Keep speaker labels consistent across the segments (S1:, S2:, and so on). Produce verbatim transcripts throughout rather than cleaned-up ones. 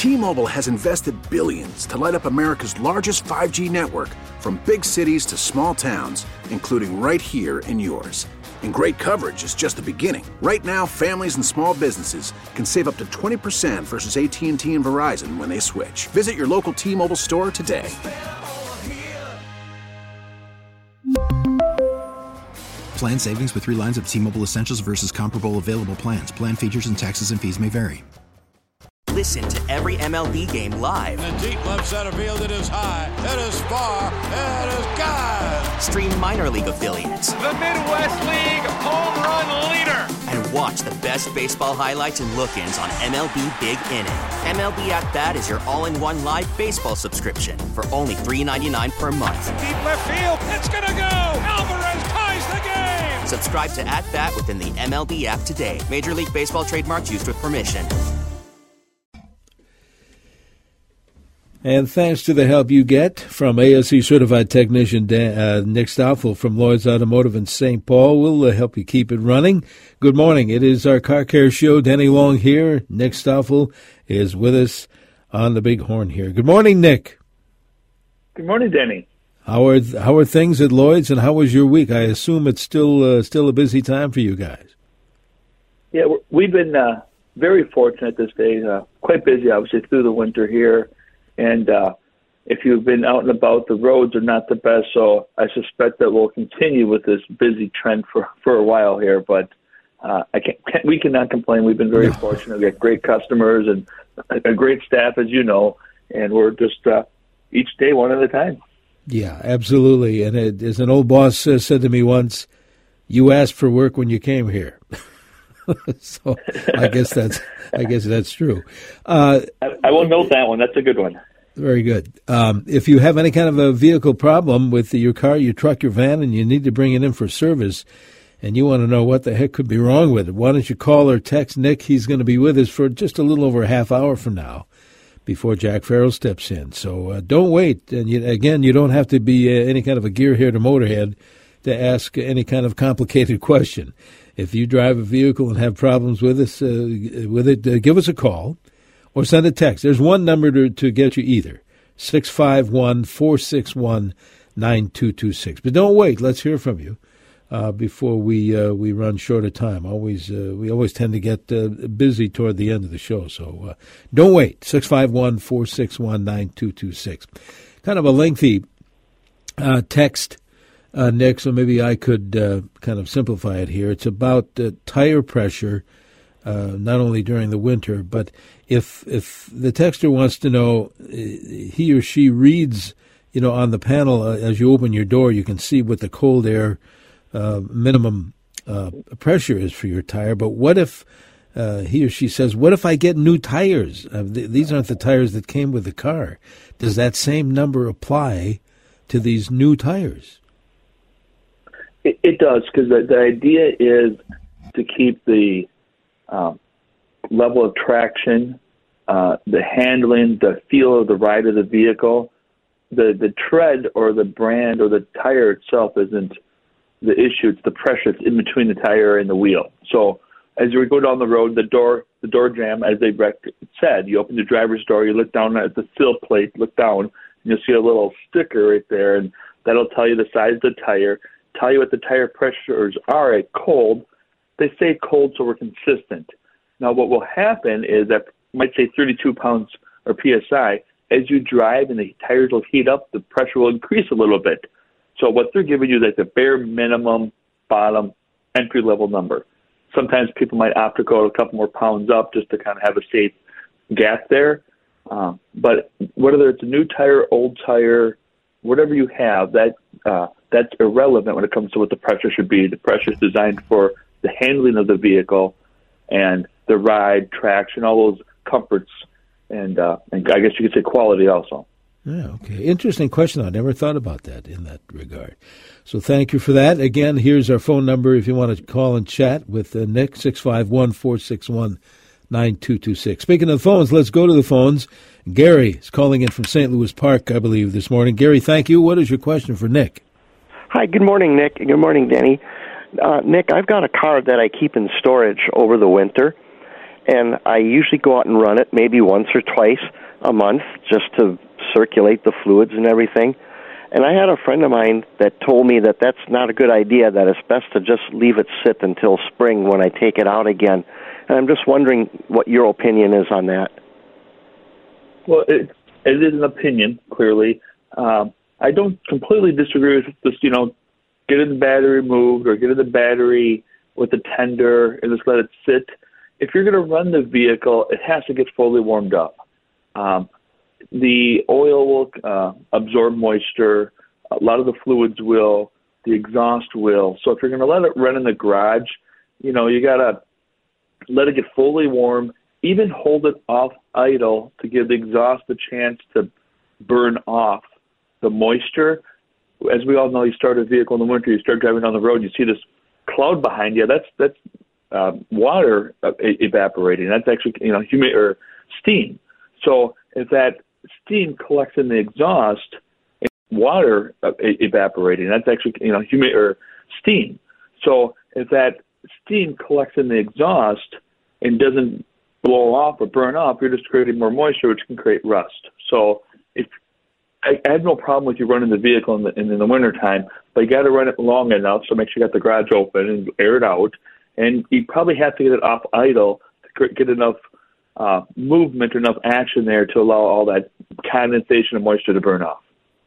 S1: T-Mobile has invested billions to light up America's largest five G network, from big cities to small towns, including right here in yours. And great coverage is just the beginning. Right now, families and small businesses can save up to twenty percent versus A T and T and Verizon when they switch. Visit your local T-Mobile store today.
S2: Plan savings with three lines of T-Mobile Essentials versus comparable available plans. Plan features and taxes and fees may vary.
S3: Listen to every M L B game live.
S4: In the deep left center field, it is high, it is far, it is gone.
S3: Stream minor league affiliates.
S5: The Midwest League home run leader.
S3: And watch the best baseball highlights and look-ins on M L B Big Inning. M L B At Bat is your all-in-one live baseball subscription for only three dollars and ninety-nine cents per month.
S5: Deep left field, it's gonna go. Alvarez ties the game.
S3: Subscribe to At Bat within the M L B app today. Major League Baseball trademarks used with permission.
S6: And thanks to the help you get from A S E certified technician Dan, uh, Nick Stoffel from Lloyd's Automotive in Saint Paul, we'll uh, help you keep it running. Good morning. It is our Car Care Show. Denny Long here. Nick Stoffel is with us on the big horn here. Good morning, Nick.
S7: Good morning, Denny.
S6: How are how are things at Lloyd's, and how was your week? I assume it's still uh, still a busy time for you guys.
S7: Yeah, we've been uh, very fortunate this day. Uh, quite busy, obviously, through the winter here. And uh, if you've been out and about, the roads are not the best, so I suspect that we'll continue with this busy trend for, for a while here. But uh, I can't, can't, we cannot complain. We've been very no. fortunate. We have great customers and a, a great staff, as you know, and we're just uh, each day one at a time.
S6: Yeah, absolutely. And it, as an old boss uh, said to me once, you asked for work when you came here. So I guess that's I guess that's true. Uh,
S7: I, I will note that one. That's a good one.
S6: Very good. Um, if you have any kind of a vehicle problem with your car, your truck, your van, and you need to bring it in for service, and you want to know what the heck could be wrong with it, why don't you call or text Nick? He's going to be with us for just a little over a half hour from now before Jack Farrell steps in. So uh, don't wait. And you, again, you don't have to be uh, any kind of a gearhead or motorhead to ask any kind of complicated question. If you drive a vehicle and have problems with us, uh, with it, uh, give us a call or send a text. There's one number to, to get you either, six five one, four six one, nine two two six. But don't wait. Let's hear from you uh, before we uh, we run short of time. Always uh, We always tend to get uh, busy toward the end of the show. So uh, don't wait, six five one, four six one, nine two two six. Kind of a lengthy uh, text. Uh, Nick, so maybe I could uh, kind of simplify it here. It's about uh, tire pressure, uh, not only during the winter, but if if the texter wants to know, uh, he or she reads, you know, on the panel uh, as you open your door, you can see what the cold air uh, minimum uh, pressure is for your tire. But what if uh, he or she says, what if I get new tires? Uh, th- these aren't the tires that came with the car. Does that same number apply to these new tires?
S7: It, it does, because the, the idea is to keep the um, level of traction, uh, the handling, the feel of the ride of the vehicle. The, the tread or the brand or the tire itself isn't the issue. It's the pressure that's in between the tire and the wheel. So as you go down the road, the door the door jamb, as they said, you open the driver's door, you look down at the sill plate, look down, and you'll see a little sticker right there, and that'll tell you the size of the tire, tell you what the tire pressures are at cold. They say cold so we're consistent. Now what will happen is that might say thirty-two pounds or P S I. As you drive and the tires will heat up, the pressure will increase a little bit. So what they're giving you is like the bare minimum bottom entry-level number. Sometimes people might opt to go a couple more pounds up just to kind of have a safe gap there. Um, but whether it's a new tire, old tire, whatever you have, that uh, that's irrelevant when it comes to what the pressure should be. The pressure is designed for the handling of the vehicle and the ride, traction, all those comforts, and, uh, and I guess you could say quality also.
S6: Yeah, okay. Interesting question. I never thought about that in that regard. So thank you for that. Again, here's our phone number if you want to call and chat with uh, Nick, six five one, four six one, nine two two six. Speaking of the phones, let's go to the phones. Gary is calling in from Saint Louis Park, I believe, this morning. Gary, thank you. What is your question for Nick?
S8: Hi, good morning, Nick. Good morning, Danny. Uh, Nick, I've got a car that I keep in storage over the winter, and I usually go out and run it maybe once or twice a month just to circulate the fluids and everything. And I had a friend of mine that told me that that's not a good idea, that it's best to just leave it sit until spring when I take it out again. And I'm just wondering what your opinion is on that.
S7: Well, it, it is an opinion, clearly. Um, I don't completely disagree with this, you know, getting the battery removed or getting the battery with the tender and just let it sit. If you're going to run the vehicle, it has to get fully warmed up. Um, the oil will uh, absorb moisture. A lot of the fluids will. The exhaust will. So if you're going to let it run in the garage, you know, you got to let it get fully warm, even hold it off idle to give the exhaust a chance to burn off the moisture. As we all know, you start a vehicle in the winter, you start driving down the road, you see this cloud behind you. That's that's uh, water evaporating. That's actually, you know, humid or steam. So if that steam collects in the exhaust, water evaporating. That's actually, you know, humid or steam. So if that steam collects in the exhaust and doesn't blow off or burn off, you're just creating more moisture, which can create rust. So if I, I have no problem with you running the vehicle in the, in the wintertime, but you got to run it long enough so make sure you got the garage open and air it out. And you probably have to get it off idle to get enough uh, movement, enough action there to allow all that condensation and moisture to burn off.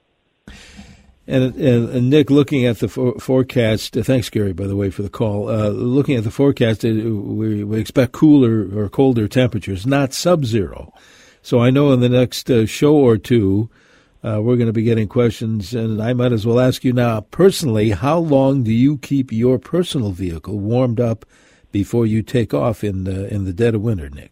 S6: And, and, and Nick, looking at the for, forecast, uh, thanks, Gary, by the way, for the call. Uh, looking at the forecast, uh, we, we expect cooler or colder temperatures, not sub-zero. So I know in the next uh, show or two, uh, we're going to be getting questions, and I might as well ask you now, personally, how long do you keep your personal vehicle warmed up before you take off in the, in the dead of winter, Nick?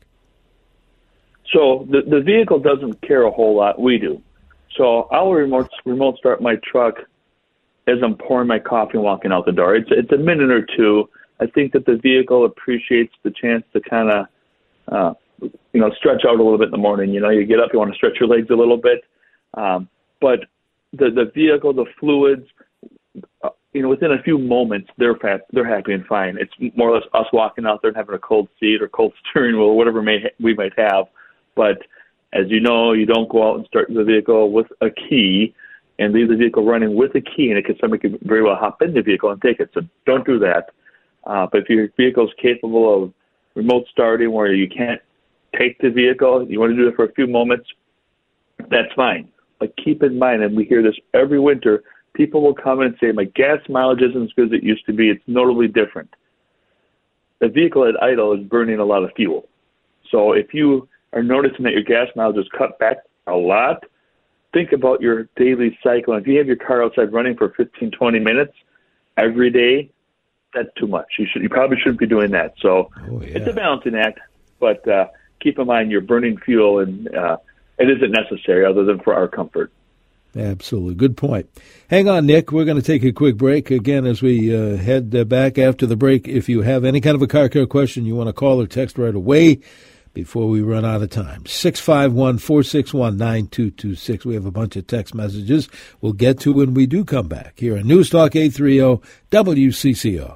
S7: So the, the vehicle doesn't care a whole lot. We do. So I'll remote remote start my truck as I'm pouring my coffee and walking out the door. It's it's a minute or two. I think that the vehicle appreciates the chance to kind of, uh, you know, stretch out a little bit in the morning. You know, you get up, you want to stretch your legs a little bit. Um, but the the vehicle, the fluids, uh, you know, within a few moments, they're fat, they're happy and fine. It's more or less us walking out there and having a cold seat or cold steering wheel, whatever may ha- we might have. But as you know, you don't go out and start the vehicle with a key and leave the vehicle running with a key, and it could, somebody could very well hop in the vehicle and take it. So don't do that. Uh, but if your vehicle is capable of remote starting where you can't take the vehicle, you want to do it for a few moments, that's fine. But keep in mind, and we hear this every winter, people will come in and say, my gas mileage isn't as good as it used to be. It's notably different. The vehicle at idle is burning a lot of fuel. So if you are noticing that your gas mileage is cut back a lot, think about your daily cycle. If you have your car outside running for fifteen, twenty minutes every day, that's too much. You should, you probably shouldn't be doing that. So oh, yeah. It's a balancing act, but uh, keep in mind you're burning fuel, and uh, it isn't necessary other than for our comfort.
S6: Absolutely. Good point. Hang on, Nick. We're going to take a quick break. Again, as we uh, head uh, back after the break, if you have any kind of a car care question you want to call or text right away, before we run out of time. six five one, four six one, nine two two six. We have a bunch of text messages we'll get to when we do come back here on News Talk eight thirty W C C O.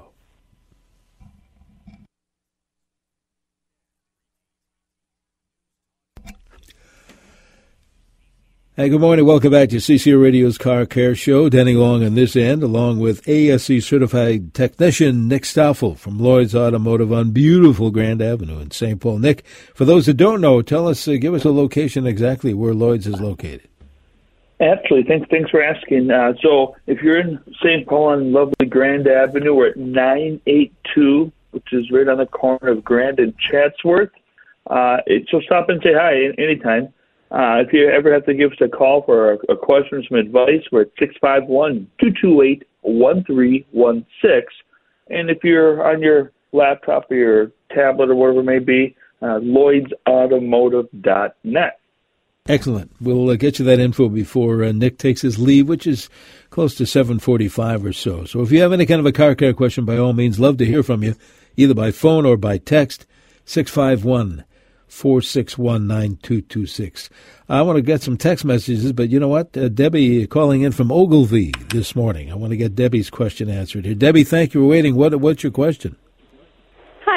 S6: Hey, good morning. Welcome back to C C O Radio's Car Care Show. Denny Long on this end, along with A S C certified technician Nick Stoffel from Lloyd's Automotive on beautiful Grand Avenue in Saint Paul. Nick, for those that don't know, tell us, uh, give us a location exactly where Lloyd's is located.
S7: Absolutely. Thanks, thanks for asking. Uh, so if you're in Saint Paul on lovely Grand Avenue, we're at nine eighty-two, which is right on the corner of Grand and Chatsworth. Uh, it, so stop and say hi anytime. Uh, if you ever have to give us a call for a, a question or some advice, we're at six five one, two two eight, one three one six. And if you're on your laptop or your tablet or whatever it may be, uh, lloyds automotive dot net.
S6: Excellent. We'll uh, get you that info before uh, Nick takes his leave, which is close to seven forty-five or so. So if you have any kind of a car care question, by all means, love to hear from you, either by phone or by text, six five one, four six one, nine two two six. I want to get some text messages, but you know what? Uh, Debbie calling in from Ogilvie this morning. I want to get Debbie's question answered here. Debbie, thank you for waiting. What, what's your question?
S9: Hi.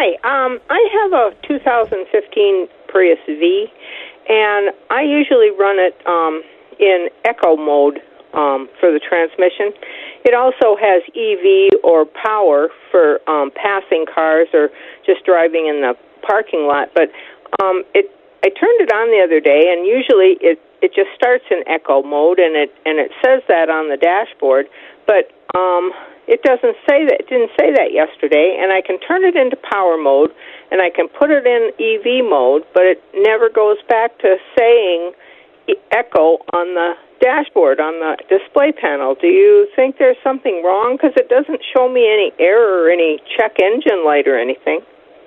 S9: Hi. Um, I have a two thousand fifteen Prius V, and I usually run it um, in eco mode um, for the transmission. It also has E V or power for um, passing cars or just driving in the parking lot. But um, it, I turned it on the other day, and usually it, it just starts in eco mode, and it and it says that on the dashboard. But um, it doesn't say that. It didn't say that yesterday, and I can turn it into power mode, and I can put it in E V mode, but it never goes back to saying echo on the dashboard, on the display panel. Do you think there's something wrong? Because it doesn't show me any error or any check engine light or anything.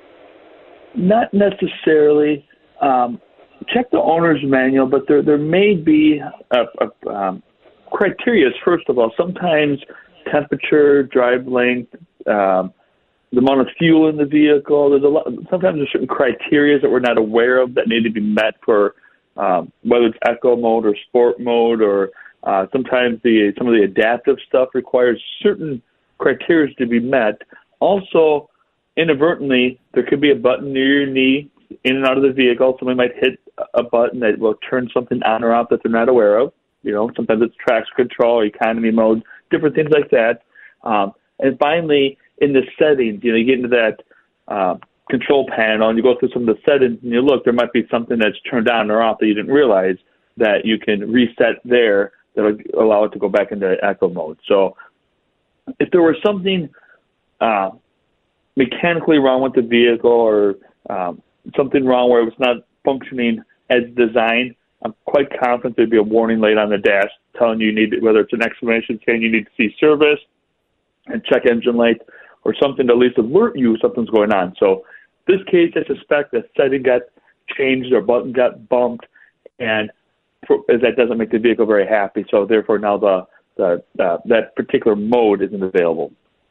S7: Not necessarily. Um, check the owner's manual, but there there may be a, a um, criteria. First of all, sometimes temperature, drive length, um, the amount of fuel in the vehicle. There's a lot. Sometimes there's certain criteria that we're not aware of that need to be met for um, whether it's eco mode or sport mode, or uh, sometimes the some of the adaptive stuff requires certain criteria to be met. Also, inadvertently, there could be a button near your knee in and out of the vehicle. Somebody might hit a button that will turn something on or off that they're not aware of. You know, sometimes it's traction control, economy mode, different things like that. Um, and finally, in the settings, you know, you get into that uh, control panel and you go through some of the settings and you look, there might be something that's turned on or off that you didn't realize that you can reset there that'll allow it to go back into eco mode. So if there was something uh, mechanically wrong with the vehicle or um, something wrong where it was not functioning as designed, I'm quite confident there'd be a warning light on the dash telling you, you need, whether it's an exclamation saying you need to see service and check engine light, or something to at least alert you something's going on. So this case, I suspect that setting got changed or button got bumped, and for, that doesn't make the vehicle very happy. So therefore, now the, the uh, that particular mode isn't available.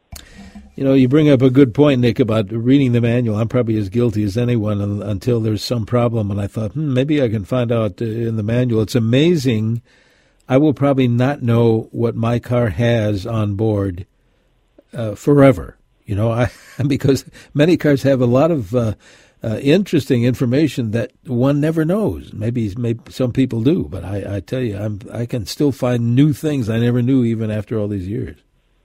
S6: You know, you bring up a good point, Nick, about reading the manual. I'm probably as guilty as anyone until there's some problem, and I thought, hmm, maybe I can find out in the manual. It's amazing. I will probably not know what my car has on board uh, forever. You know, I, because many cars have a lot of uh, uh, interesting information that one never knows. Maybe, maybe some people do, but I, I tell you, I'm, I can still find new things I never knew even after all these years.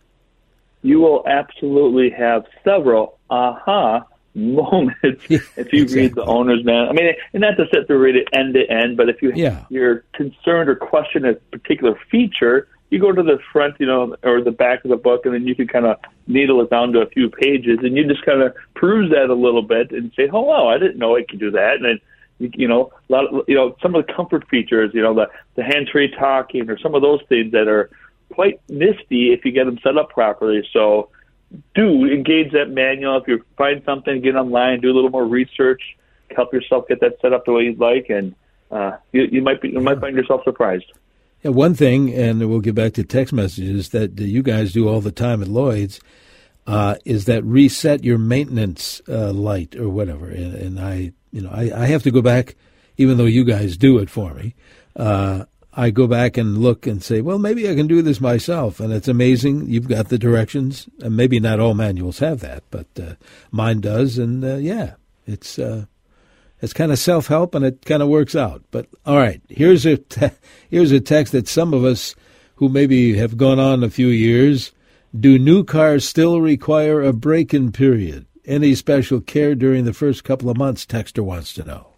S7: You will absolutely have several aha moments
S6: yeah,
S7: if you
S6: exactly.
S7: read the owner's manual. I mean, and not to sit there read it end to end, but if you
S6: yeah.
S7: you're concerned or question a particular feature, you go to the front, you know, or the back of the book, and then you can kind of needle it down to a few pages, and you just kind of peruse that a little bit and say, "Oh, wow, I didn't know it could do that." And then, you, you know, a lot of, you know, some of the comfort features, you know, the the hands-free talking, or some of those things that are quite nifty if you get them set up properly. So do engage that manual. If you find something, get online, do a little more research, help yourself get that set up the way you'd like, and uh, you, you might be you might find yourself surprised.
S6: Yeah, one thing, and we'll get back to text messages that you guys do all the time at Lloyd's, uh, is that reset your maintenance uh, light or whatever. And, and I, you know, I, I have to go back, even though you guys do it for me. Uh, I go back and look and say, well, maybe I can do this myself. And it's amazing. You've got the directions. And maybe not all manuals have that, but uh, mine does. And, uh, yeah, it's uh, it's kind of self-help, and it kind of works out. But, all right, here's a, te- here's a text that some of us who maybe have gone on a few years, do new cars still require a break-in period? Any special care during the first couple of months, texter wants to know.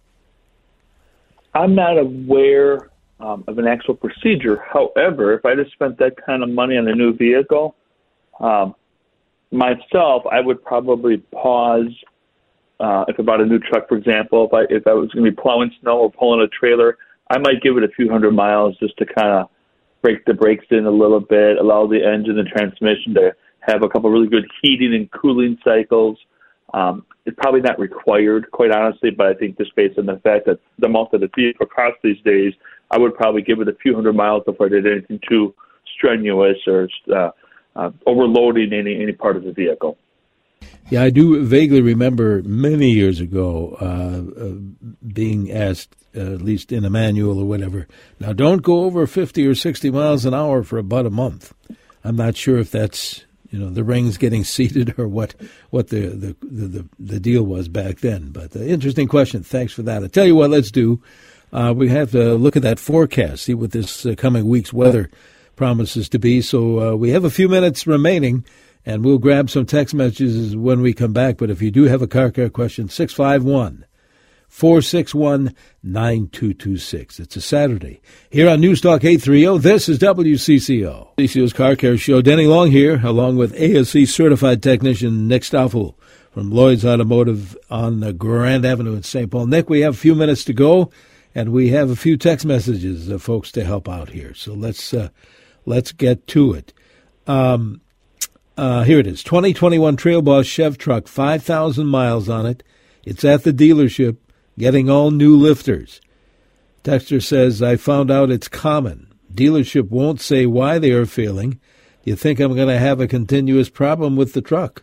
S7: I'm not aware Um, of an actual procedure. However, if I just spent that kind of money on a new vehicle, um, myself, I would probably pause. Uh, if I bought a new truck, for example, if I if I was going to be plowing snow or pulling a trailer, I might give it a few hundred miles just to kind of break the brakes in a little bit, allow the engine and transmission to have a couple of really good heating and cooling cycles. Um, it's probably not required, quite honestly, but I think just based on the fact that the amount that the vehicle costs these days, I would probably give it a few hundred miles before I did anything too strenuous or uh, uh, overloading any, any part of the vehicle.
S6: Yeah, I do vaguely remember many years ago uh, uh, being asked, uh, at least in a manual or whatever, now don't go over fifty or sixty miles an hour for about a month. I'm not sure if that's you know, the rings getting seated or what what the the, the, the deal was back then. But uh, interesting question. Thanks for that. I tell you what, let's do. Uh, we have to look at that forecast, see what this uh, coming week's weather promises to be. So uh, we have a few minutes remaining, and we'll grab some text messages when we come back. But if you do have a car care question, six five one, four six one, nine two two six. It's a Saturday. Here on News Talk eight thirty, this is W C C O. C C O's Car Care Show. Denny Long here, along with A S C certified technician Nick Stoffel from Lloyd's Automotive on the Grand Avenue in Saint Paul. Nick, we have a few minutes to go, and we have a few text messages of folks to help out here. So let's uh, let's get to it. Um, uh, here it is. twenty twenty-one Trail Boss Chev truck, five thousand miles on it. It's at the dealership, getting all new lifters. Texter says, I found out it's common. Dealership won't say why they are failing. You think I'm going to have a continuous problem with the truck?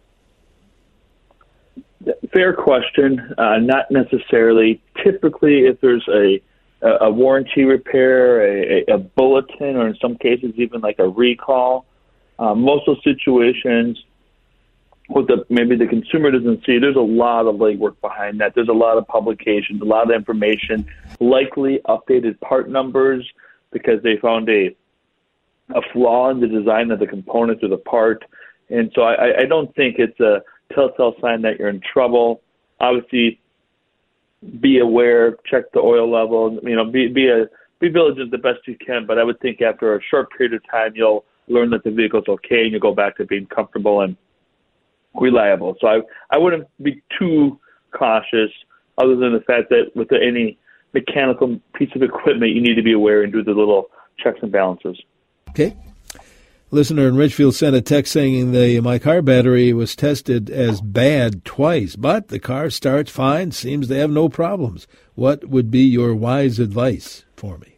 S7: Fair question. Uh, not necessarily. Typically, if there's a a warranty repair, a, a bulletin, or in some cases even like a recall, uh, most of those situations, what the maybe the consumer doesn't see, there's a lot of legwork behind that. There's a lot of publications, a lot of information, likely updated part numbers because they found a a flaw in the design of the component or the part. And so I, I don't think it's a telltale sign that you're in trouble. Obviously, be aware, check the oil level, you know, be be a be vigilant the best you can. But I would think after a short period of time, you'll learn that the vehicle's okay, and you go back to being comfortable and reliable. So I I wouldn't be too cautious, other than the fact that with the, any mechanical piece of equipment, you need to be aware and do the little checks and balances.
S6: Okay. Listener in Richfield sent a text saying the my car battery was tested as bad twice, but the car starts fine, seems to have no problems. What would be your wise advice for me?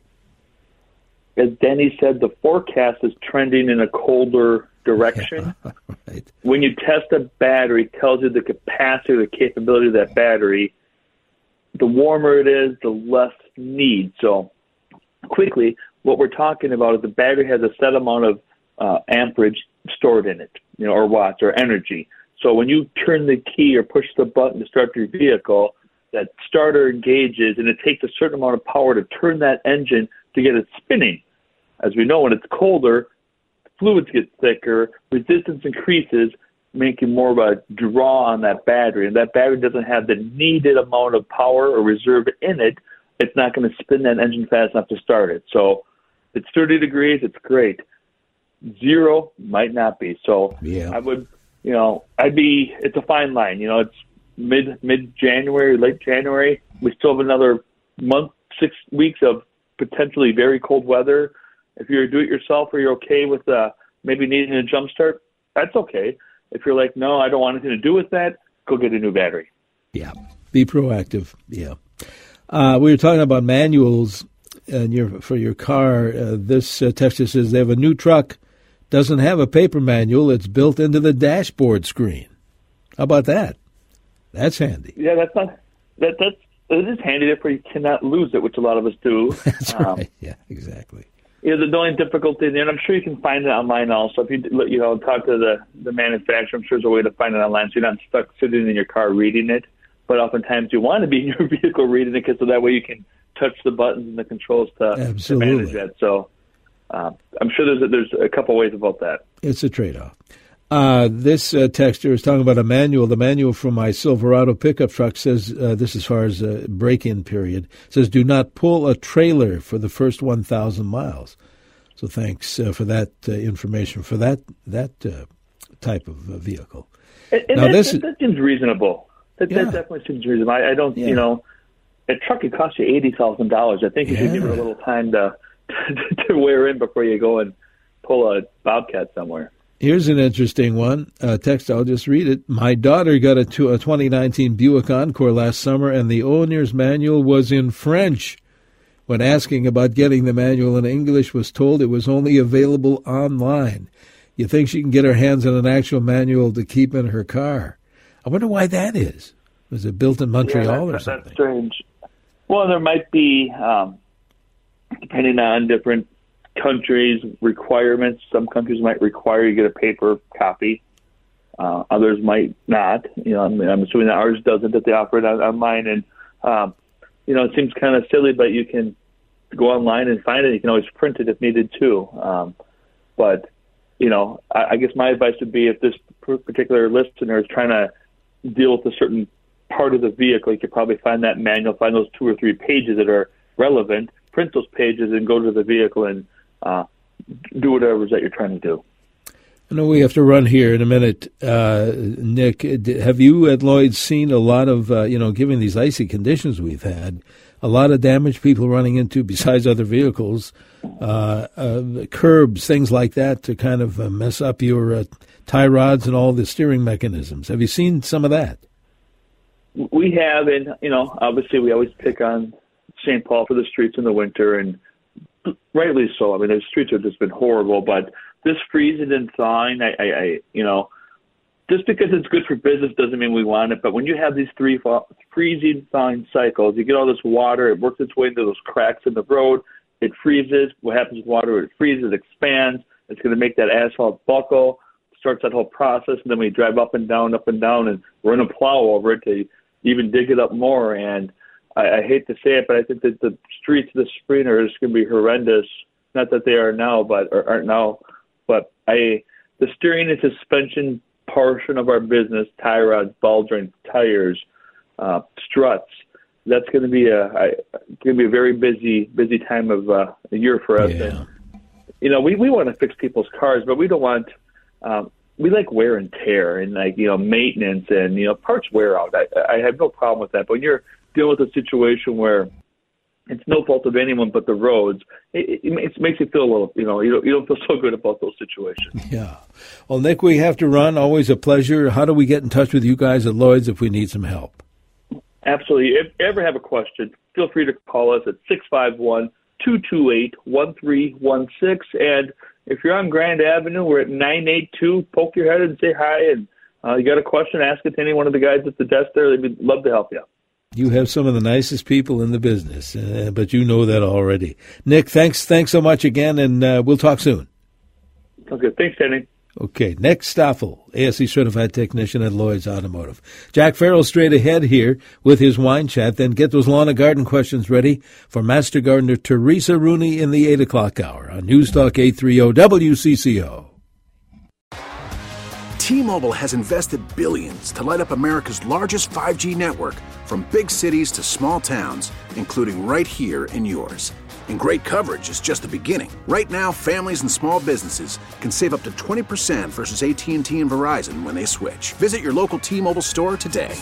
S7: As Denny said, the forecast is trending in a colder direction.
S6: Yeah, right.
S7: When you test a battery, it tells you the capacity or the capability of that battery. The warmer it is, the less need. So quickly, what we're talking about is the battery has a set amount of uh, amperage stored in it, you know, or watts or energy. So when you turn the key or push the button to start your vehicle, that starter engages, and it takes a certain amount of power to turn that engine to get it spinning. As we know, when it's colder, fluids get thicker, resistance increases, making more of a draw on that battery. And that battery doesn't have the needed amount of power or reserve in it. It's not going to spin that engine fast enough to start it. So if it's thirty degrees, it's great. Zero might not be. So
S6: yeah.
S7: I would, you know, I'd be, it's a fine line. You know, it's mid, mid-January, late January. We still have another month, six weeks of potentially very cold weather. If you're a do-it-yourself or you're okay with uh, maybe needing a jump start, that's okay. If you're like, no, I don't want anything to do with that, go get a new battery.
S6: Yeah, be proactive. Yeah. Uh, we were talking about manuals and your, for your car. Uh, this uh, texter says they have a new truck, doesn't have a paper manual. It's built into the dashboard screen. How about that? That's handy.
S7: Yeah, that's not that. That's it is handy. Therefore, you cannot lose it, which a lot of us do.
S6: That's
S7: um,
S6: right. Yeah, exactly.
S7: You know, the, the only difficulty, and I'm sure you can find it online also. If you you know talk to the the manufacturer, I'm sure there's a way to find it online, so you're not stuck sitting in your car reading it. But oftentimes you want to be in your vehicle reading it, because so that way you can touch the buttons and the controls to, to manage that. So uh, I'm sure there's a, there's a couple ways about that.
S6: It's a trade-off. Uh, this uh, texter is talking about a manual. The manual from my Silverado pickup truck says, uh, this as far as a break-in period, says do not pull a trailer for the first one thousand miles. So thanks uh, for that uh, information for that that uh, type of uh, vehicle.
S7: And, and
S6: now,
S7: that,
S6: this
S7: that, that seems reasonable. That,
S6: yeah.
S7: that definitely seems reasonable. I, I don't,
S6: yeah.
S7: you know, a truck could cost you eighty thousand dollars. I think you
S6: yeah.
S7: should give it a little time to, to to wear in before you go and pull a Bobcat somewhere.
S6: Here's an interesting one. Uh, text, I'll just read it. My daughter got a, to, a twenty nineteen Buick Encore last summer, and the owner's manual was in French. When asking about getting the manual in English, was told it was only available online. You think she can get her hands on an actual manual to keep in her car? I wonder why that is. Was it built in Montreal
S7: yeah,
S6: or something?
S7: That's strange. Well, there might be, um, depending on different countries' requirements. Some countries might require you get a paper copy. Uh, others might not. You know, I'm, I'm assuming that ours doesn't, that they offer it on, online. And, um, you know, it seems kind of silly, but you can go online and find it. You can always print it if needed too. Um, but, you know, I, I guess my advice would be if this particular listener is trying to deal with a certain part of the vehicle, you could probably find that manual, find those two or three pages that are relevant, print those pages and go to the vehicle and uh, do whatever it is that you're trying to do.
S6: I know we have to run here in a minute. Uh, Nick, have you at Lloyd's seen a lot of, uh, you know, given these icy conditions we've had, a lot of damage people running into besides other vehicles, uh, uh, curbs, things like that to kind of uh, mess up your uh, tie rods and all the steering mechanisms? Have you seen some of that?
S7: We have, and, you know, obviously we always pick on Saint Paul for the streets in the winter, and rightly so. I mean, the streets have just been horrible, but this freezing and thawing, I, I, I, you know, just because it's good for business doesn't mean we want it. But when you have these three freezing, thawing cycles, you get all this water, it works its way into those cracks in the road, it freezes. What happens with water? It freezes, it expands. It's going to make that asphalt buckle, starts that whole process, and then we drive up and down, up and down, and we're going to plow over it to even dig it up more. And I, I hate to say it, but I think that the streets this spring are just going to be horrendous. Not that they are now, but or aren't now. But I, the steering and suspension portion of our business, tie rods, ball joints, tires, uh, struts, that's going to be a I, going to be a very busy busy time of uh, a year for us.
S6: Yeah.
S7: And, you know, we, we want to fix people's cars, but we don't want um, we like wear and tear and like you know maintenance and you know parts wear out. I, I have no problem with that. But when you're dealing with a situation where it's no fault of anyone but the roads, It, it, it makes you feel a little, you know, you don't, you don't feel so good about those situations.
S6: Yeah. Well, Nick, we have to run. Always a pleasure. How do we get in touch with you guys at Lloyd's if we need some help?
S7: Absolutely. If you ever have a question, feel free to call us at six five one, two two eight, one three one six. And if you're on Grand Avenue, we're at nine eight two. Poke your head and say hi. And uh, you got a question, ask it to any one of the guys at the desk there. They'd love to help you.
S6: You have some of the nicest people in the business, uh, but you know that already. Nick, thanks thanks so much again, and uh, we'll talk soon.
S7: Sounds good. Thanks, Danny.
S6: Okay, Nick Stoffel, A S E Certified Technician at Lloyd's Automotive. Jack Farrell straight ahead here with his wine chat. Then get those lawn and garden questions ready for Master Gardener Teresa Rooney in the eight o'clock hour on News Talk eight thirty W C C O.
S1: T-Mobile has invested billions to light up America's largest five G network, from big cities to small towns, including right here in yours. And great coverage is just the beginning. Right now, families and small businesses can save up to twenty percent versus A T and T and Verizon when they switch. Visit your local T-Mobile store today.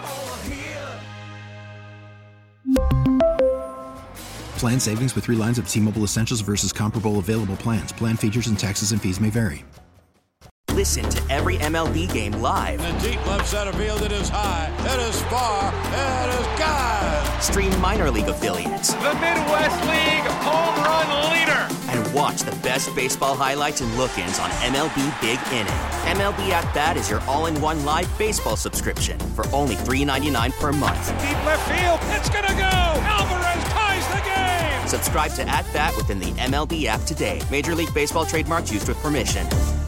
S2: Plan savings with three lines of T-Mobile Essentials versus comparable available plans. Plan features and taxes and fees may vary.
S3: Listen to every M L B game live.
S4: In the deep left center field, it is high, it is far, it is gone.
S3: Stream minor league affiliates.
S5: The Midwest League home run leader.
S3: And watch the best baseball highlights and look-ins on M L B Big Inning. M L B At Bat is your all-in-one live baseball subscription for only three dollars and ninety-nine cents per month.
S5: Deep left field, it's gonna go. Alvarez ties the game.
S3: Subscribe to At Bat within the M L B app today. Major League Baseball trademarks used with permission.